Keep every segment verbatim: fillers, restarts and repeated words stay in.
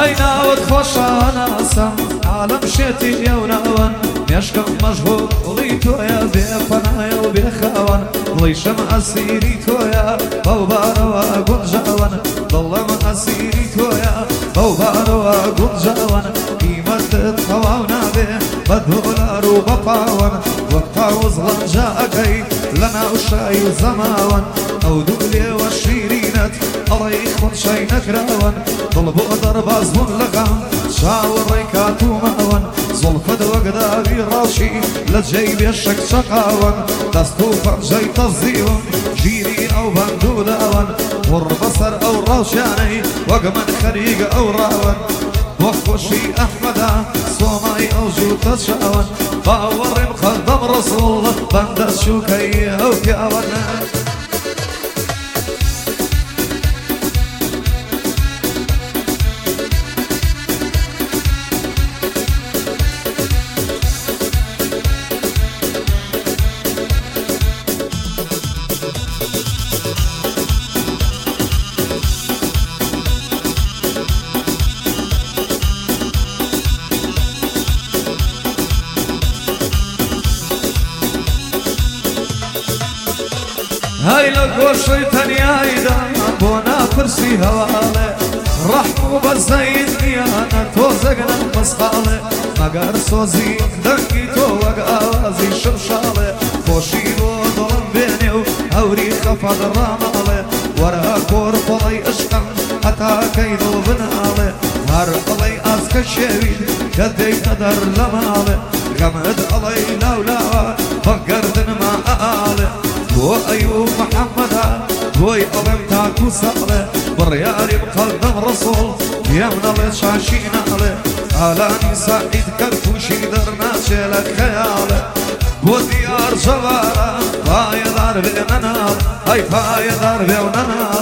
هاي ناوت خوشانا سم عالم شتي يوناون مشكم مجهول تويا بفنايا وبخوان ضيشم أسيري تويا بوبار وقنجاون ظلم أسيري تويا بوبار وقنجاون قيمة تخواونا به بدولار وبطاون وقتا وظلم جاءكي لنا وشاي وزماون أو دولي والشيرينت الله يخون شاي نكراون طلبوا ضرب أزمون لغام شاور ريكات وماون زلفد وقدابي راشي لجيب الشك شقاون دستو فرجي تفزيون جيري أو بندوداون والبصر أو روشاني وقمن خريق أو راون وخوشي أحمدا صوماي أو جوت تشاون باور مخدم رسول بند شوكي أو كاون هاي لقوشي تنيايدا بونا فرسي هوالي رحمو بزايدني انا توزقنا مسخالي مقار سوزي دنكي توق اوازي شمشالي خوشي بودلم بينيو هوري خفض الرمالي ورا كور فضي اشقم حتى كيدو بنالي هر علي ازك الشويد كدي قدر لمالي غمد علي لولا فقردن ما آلي بو أيوب محمدا بوي ألم تاكو سالي برياري مقدم رسول يمن الله شاشين علي علاني سعيد كرفوشي درنا شلك خيالي بو ديار جوارا باي دار بيننا هاي باي دار بيننا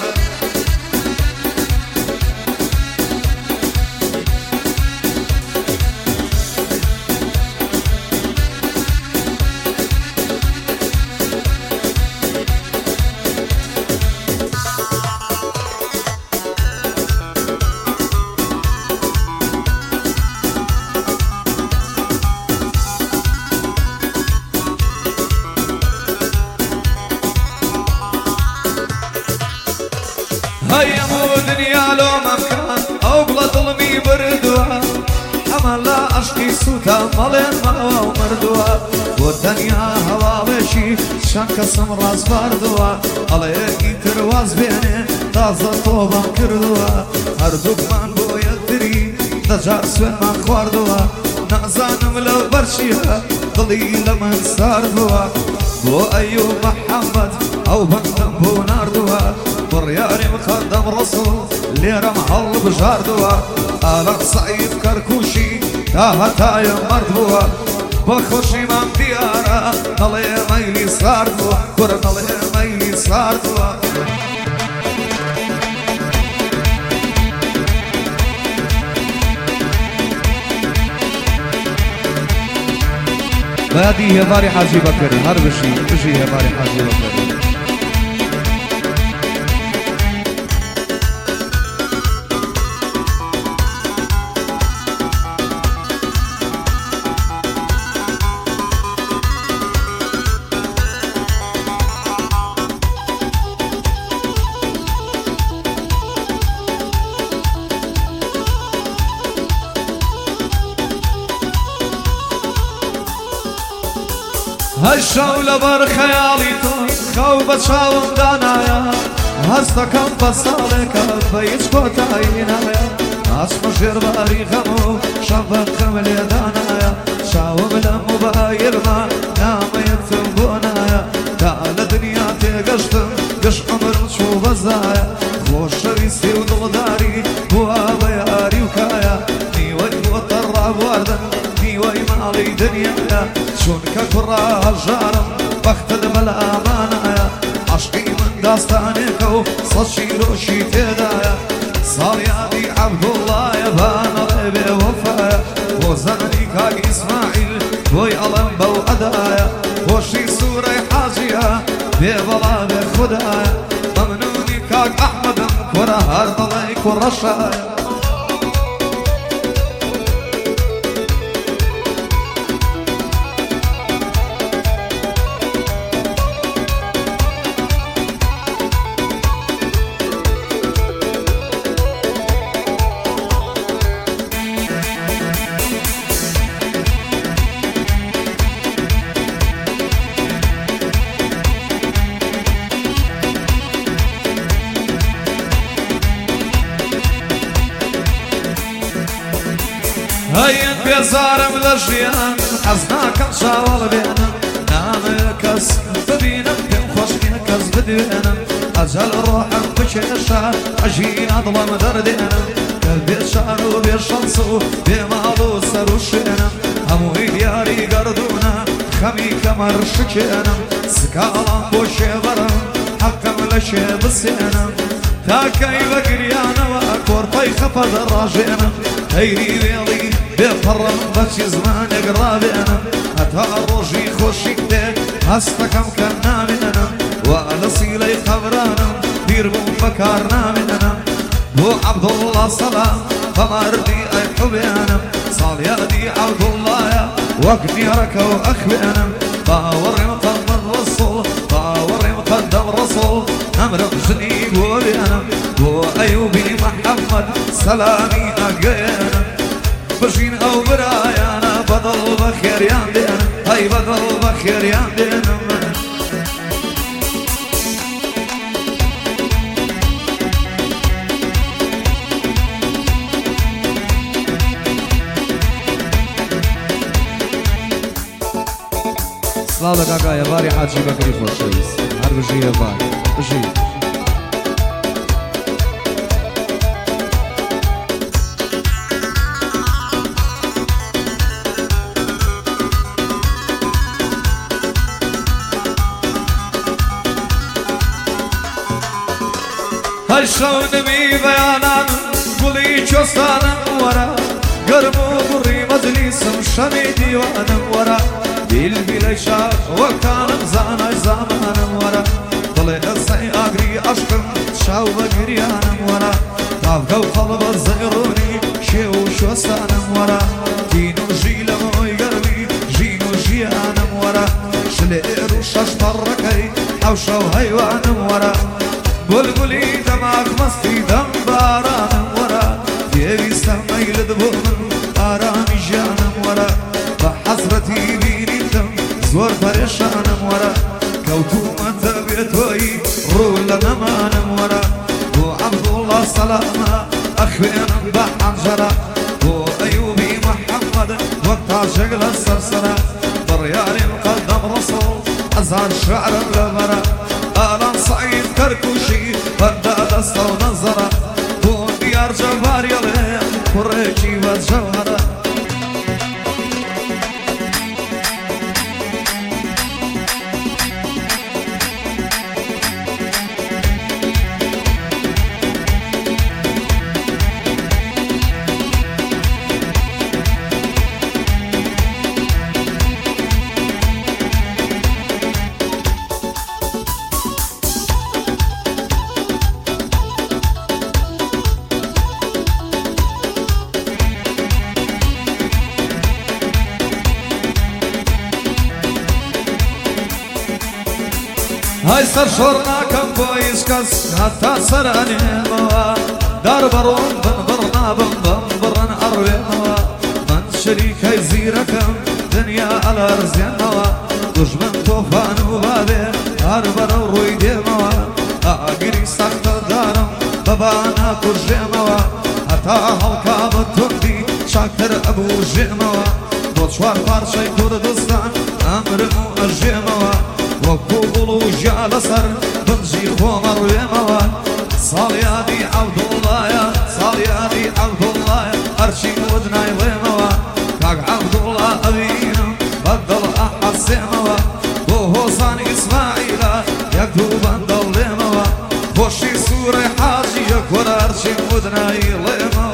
هيا مو دنيا لو مكان او بلا ظلمي بردوا اما لا اشكي سوتا مالين ماوا ومردوا والدنيا هوا بشي شانك سمراز باردوا عليكي ترواز بيني تازا طوبا كردوا هردوك من بو يدري دجار سوين ما خواردوا نازانم لو برشيها ضلي لمن ساردوا بو ايوب محمد او بندم بو ناردوا برياري مقدم رسول ليرة محل بجاردوا آلق صعيد كركوشي تاهتايا مردوا بخوشي من ديارة نلي ميلي ساردوا كور نلي ميلي ساردوا بادي هي باري حاجي بكر هر بشي بشي هي باري حاجي بكر هالشولة بر خيالي خوبة شاوم دانايا هستكم بصالك بيج كوتاينايا اسم جرباري غمو شبك خملي دانايا شاوم لمباير ما نام يتنبونايا تعال دنيا تقشتم قش عمر شو بزايا خوش ريسي ودغداري بوا بياري وكايا نيوي وطرع بوردن نيوي مالي دنيايا شونك كرا جارم بخت الملا امانايا عشقي من داستانكو صشي روشي تدايا صالياني عبد الله يبان ربي وفايا وزاني كاك اسماعيل بوي علم بو ادايا وشي سوري حاجيا بيبلا بخدايا ممنوني كاك احمد كرا هارضلي كرا شايا بێزارم لە ژیان حەز ناکەم چاوەڵ بێنم نامەوێ کەس ببینم پێم خۆش نییە کەس بدوێنم ئەجەل ڕۆحم بکێشە عەژینە دڵم دەردێنم کە بێ شار و بێ شەنس و بێ ماڵ و سەر و شوێنم هەمووی دیاری گەردوونە خەمی کەمەر شکێنم سکاڵام بۆ شێبەرم حەقم لە شێ بسێنم تاکەی بە گریانەوە کۆرپەی خەپە دەڕاژێنم هەیری وێڵی بێپەڕم بەچی زمانێک ڕابێنم هەتا ڕۆژی خۆشی دێ هەستەکەم کە نامێنم وا لە سیلەی قەبرانم پیر بووم بەکار نامێنم بۆ عەبدوڵڵا سەلام بەماردی ئەی حوبێنم ساڵیادی عەبدوڵڵایە وەک نێرەکە و ئەخوێنم باوەڕێم قەدەم ڕەسوڵ باوەڕێم قەدەم ڕەسوڵ ئەمرم ژنی بۆ بێنم بۆ ئەیوبی محەممەد سەلامی ئەگەێنم بژین ئەو برایانە بەدڵ بە خێریان دێنم ئەی بەدڵ بە خێریان دێنم سلااو لە کاکایە باری حاجی بەکری خۆشەویست هەر بژیە بار بژی هەر شەو نمی بەیانانم گوڵی چۆستانم وەرە گەرم و بڕی مەجلیسم شەمی دیوانم وەرە بیلبیلەی شار وەکانم زانای زامانم وەرە دڵێ ئەسەی ئاگری عەشقم شاو بە گریانم وەرە تاڤگە و خەڵ بە زەیڕۆنی شێو و شۆستانم وەرە تین و ژی لە مۆی گەرمی ژین و ژیانم وەرە شلێر و شەش پەڕەکەی حەو شەو هەیوانم وەرە بولبولی دەماغ مەستی دەم بارانم وەرە پێویستە مەیلت بۆ من ئارامی ژیانم وەرە بە حەزرەتی بینیتم زۆر پەرێشانم وەرە کەوتومەتە بێتۆی ڕوو لە نەمانم وەرە بۆ عەبدوڵڵا سەلامە ئەخوێنم بە حەنجەرە بۆ ئەیوبی محەممەد وەک تاژێک لە سەرسەرە بڕیارێم قەدەم ڕەسوڵ ئەزار شعرم لەبەرە ئالان سەعید کەرکوشی بەردە دەستە و نەزەرە بۆ دیار جەباریەڵێم کوڕێکی بەجەوهەرە های سر شۆڕ ناکەم بۆ هیچ کەس هەتا سەرانێمەوە دار بەڕۆم بن بڕ نابم بم بڕن ئەڕوێمەوە من شەریکەی زیرەکەم دنیا ئەلەرزێنەوە دوژمن تۆفان و بابێ هەر بەرەو ڕووی دێمەوە ئاگری سەختە دارم بەبا ناکوژێمەوە هەتا هەڵکا بە توندی چاکتر ئەبوو ژێمەوە بۆ چوار پارچەی کوردستان ئەمرم و ئەژێمەوە وەکو گوڵ و ژیا لەسەر بنجی خۆمە ڕوێمەوە ساڵیادی عەبدوڵڵایە ساڵیادی عەبدوڵڵایە هەرچی ود نایڵێمەوە کاک عەبدوڵڵا ئەبینم بەدڵ ئەحەسێمەوە بۆ هۆزان ئیسماعیلە یەک دوو بەندەڵێمەوە خۆشی سوورەی حاجیە کۆرە هەرچی ود نایڵێمەوە